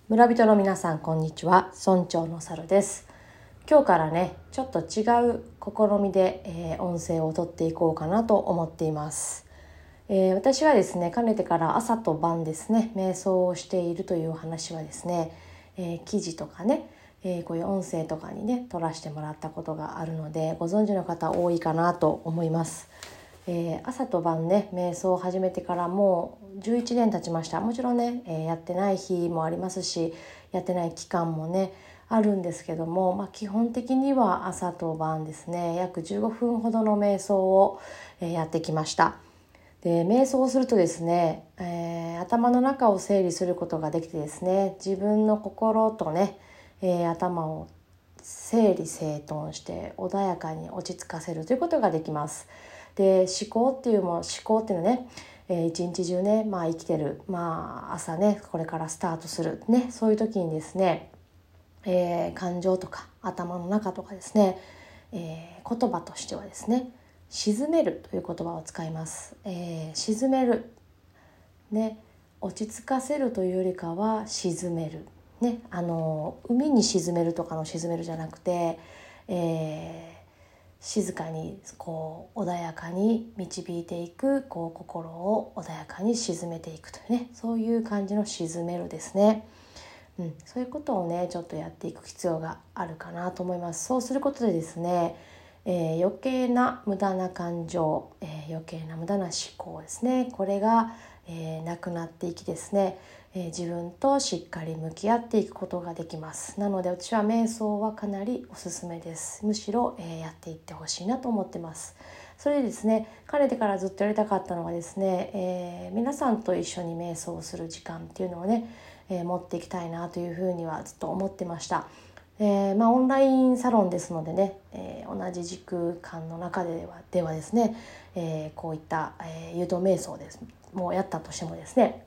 村人の皆さん、こんにちは。村長のさるです。今日からね、ちょっと違う試みで、音声をとっていこうかなと思っています。私はですね、かねてから朝と晩ですね、瞑想をしているという話はですね、記事とかね、こういう音声とかにね、撮らせてもらったことがあるので、ご存知の方多いかなと思います。朝と晩ね、瞑想を始めてからもう11年経ちました。もちろんね、やってない日もありますし、やってない期間もねあるんですけども、基本的には朝と晩ですね、約15分ほどの瞑想を、やってきました。で、瞑想をするとですね、頭の中を整理することができてですね、自分の心とね、頭を整理整頓して穏やかに落ち着かせるということができます。で、思考っていうのね、一日中ね、生きてる、朝ね、これからスタートするね、そういう時にですね、感情とか頭の中とかですね、言葉としてはですね、沈めるという言葉を使います。沈めるね、落ち着かせるというよりかは沈めるね、海に沈めるとかの沈めるじゃなくて、静かにこう穏やかに導いていく、こう心を穏やかに沈めていくというね、そういう感じの沈めるですね。そういうことをね、ちょっとやっていく必要があるかなと思います。そうすることでですね、余計な無駄な感情、余計な無駄な思考ですね、これが、なくなっていきですね、自分としっかり向き合っていくことができます。なので私は瞑想はかなりおすすめです。むしろ、やっていってほしいなと思ってます。それでですね、かねてからずっとやりたかったのはですね、皆さんと一緒に瞑想をする時間っていうのをね、持っていきたいなというふうにはずっと思ってました。オンラインサロンですのでね、同じ時空間の中ではですね、こういった、誘導瞑想ですもうやったとしてもですね、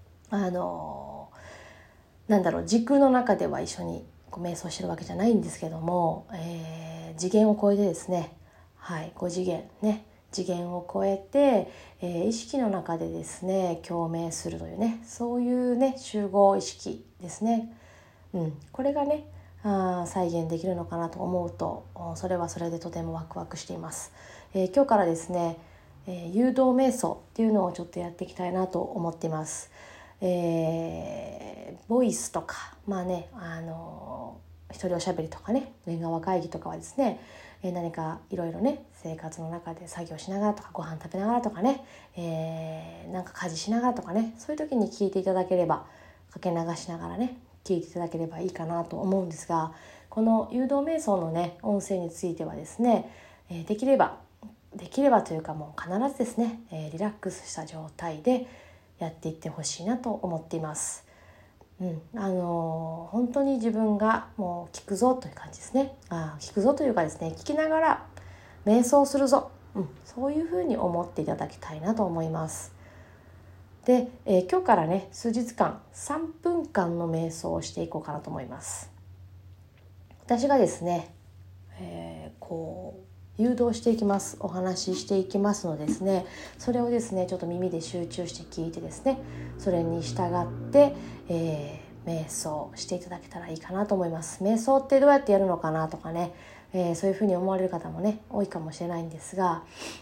時空の中では一緒に瞑想してるわけじゃないんですけども、次元を超えてですね、5次元ね、次元を超えて、意識の中でですね共鳴するというね、そういうね集合意識ですね、これがね再現できるのかなと思うと、それはそれでとてもワクワクしています。今日からですね、誘導瞑想っていうのをちょっとやっていきたいなと思っています。ボイスとか一人おしゃべりとかね、電話会議とかはですね、何かいろいろね生活の中で作業しながらとか、ご飯食べながらとかね、なんか家事しながらとかね、そういう時に聞いていただければ、かけ流しながらね聞いていただければいいかなと思うんですが、この誘導瞑想のね音声についてはですね、できればというかもう必ずですね、リラックスした状態でやっていってほしいなと思っています。本当に自分がもう聞くぞという感じですね。聞くぞというかですね、聞きながら瞑想するぞ、そういうふうに思っていただきたいなと思います。で、今日からね数日間3分間の瞑想をしていこうかなと思います。私がですね、誘導していきます、お話ししていきますのでですね、それをですねちょっと耳で集中して聞いてですね、それに従って、瞑想していただけたらいいかなと思います。瞑想ってどうやってやるのかなとかね、そういうふうに思われる方もね多いかもしれないんですが、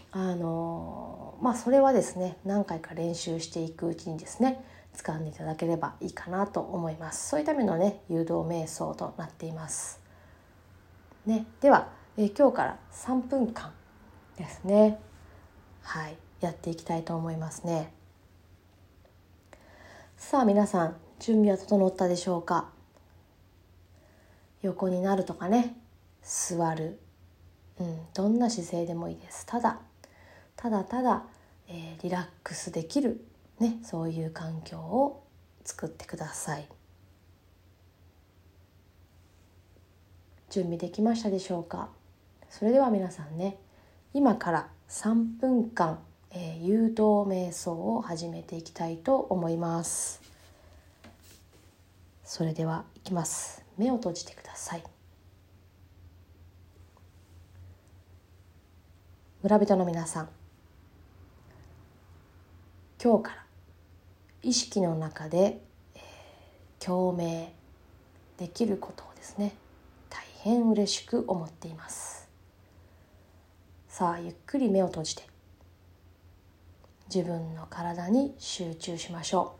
それはですね何回か練習していくうちにですね掴んでいただければいいかなと思います。そういうためのね誘導瞑想となっていますね。では、今日から3分間ですね、やっていきたいと思いますね。さあ皆さん、準備は整ったでしょうか。横になるとかね、座る、どんな姿勢でもいいです。ただリラックスできる、そういう環境を作ってください。準備できましたでしょうか。それでは皆さんね、今から3分間、誘導瞑想を始めていきたいと思います。それではいきます。目を閉じてください。村人の皆さん、今日から意識の中で、 共鳴できることをですね、大変嬉しく思っています。さあ、ゆっくり目を閉じて自分の体に集中しましょ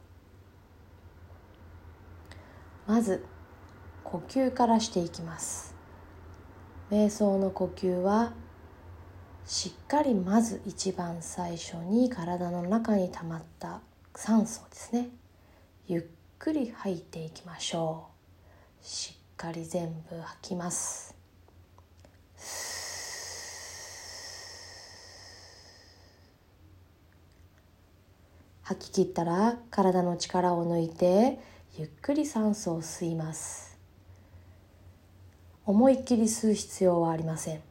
う。まず呼吸からしていきます。瞑想の呼吸はしっかりまず一番最初に体の中に溜まった酸素ですね、ゆっくり吐いていきましょう。しっかり全部吐きます。吐き切ったら体の力を抜いてゆっくり酸素を吸います。思いっきり吸う必要はありません。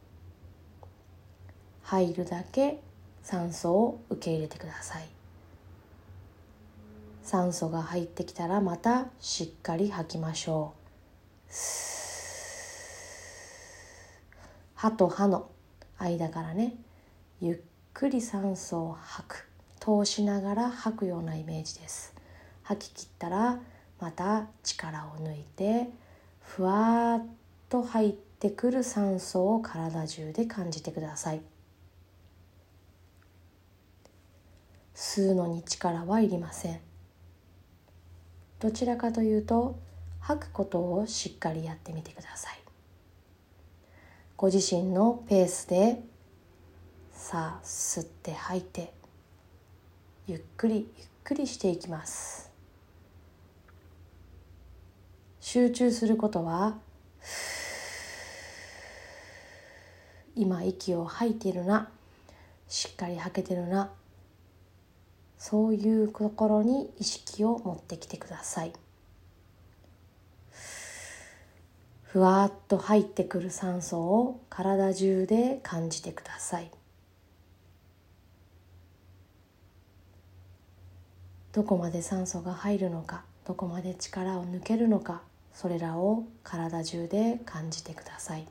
入るだけ酸素を受け入れてください。酸素が入ってきたらまたしっかり吐きましょう。歯と歯の間からね、ゆっくり酸素を吐く、通しながら吐くようなイメージです。吐き切ったらまた力を抜いてふわっと入ってくる酸素を体中で感じてください。吸うのに力はいりません。どちらかというと吐くことをしっかりやってみてください。ご自身のペースでさあ吸って吐いてゆっくりゆっくりしていきます。集中することは今息を吐いているな、しっかり吐けてるな、そういうところに意識を持ってきてください。ふわっと入ってくる酸素を体中で感じてください。どこまで酸素が入るのか、どこまで力を抜けるのか、それらを体中で感じてください。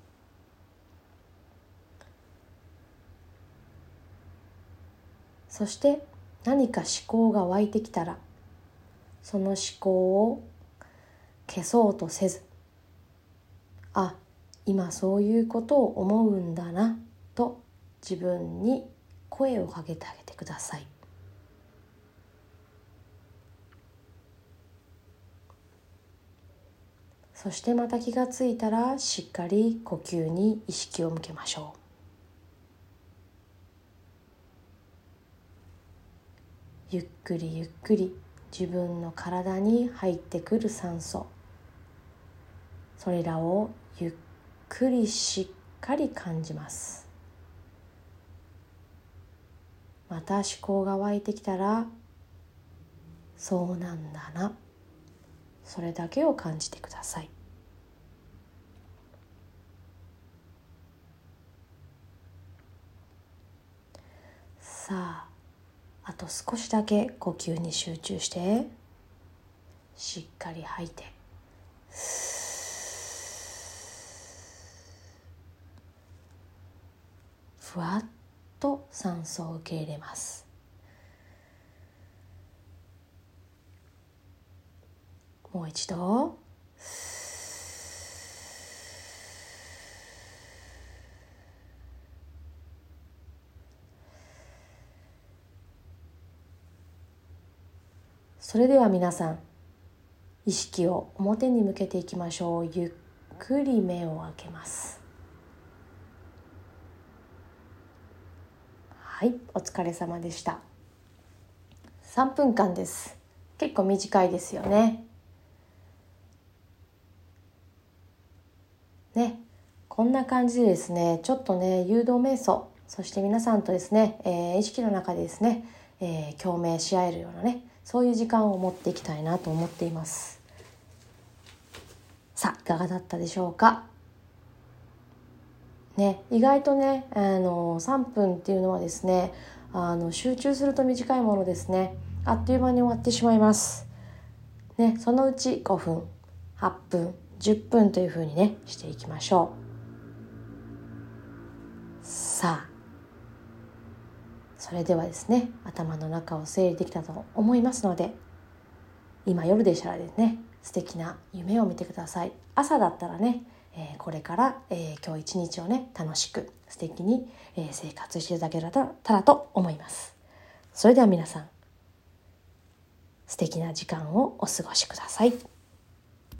そして何か思考が湧いてきたら、その思考を消そうとせず、あ、今そういうことを思うんだなと自分に声をかけてあげてください。そしてまた気がついたらしっかり呼吸に意識を向けましょう。ゆっくりゆっくり自分の体に入ってくる酸素、それらをゆっくりしっかり感じます。また思考が湧いてきたら、そうなんだな、それだけを感じてください。さあ、あと少しだけ呼吸に集中して、しっかり吐いて、ふわっと酸素を受け入れます。もう一度。それでは皆さん、意識を表に向けていきましょう。ゆっくり目を開けます。はい、お疲れ様でした。3分間です。結構短いですよね。こんな感じでですね、ちょっとね、誘導瞑想、そして皆さんとですね、意識の中でですね、共鳴し合えるようなね、そういう時間を持っていきたいなと思っています。さあ、いかがだったでしょうか。意外とね、3分っていうのはですね、集中すると短いものですね。あっという間に終わってしまいます。そのうち5分、8分、10分というふうにね、していきましょう。さあ、それではですね、頭の中を整理できたと思いますので、今夜でしたらですね、 素敵な夢を見てください。朝だったらね、これから、今日一日をね楽しく素敵に、生活していただけたらと思います。それでは皆さん、素敵な時間をお過ごしください。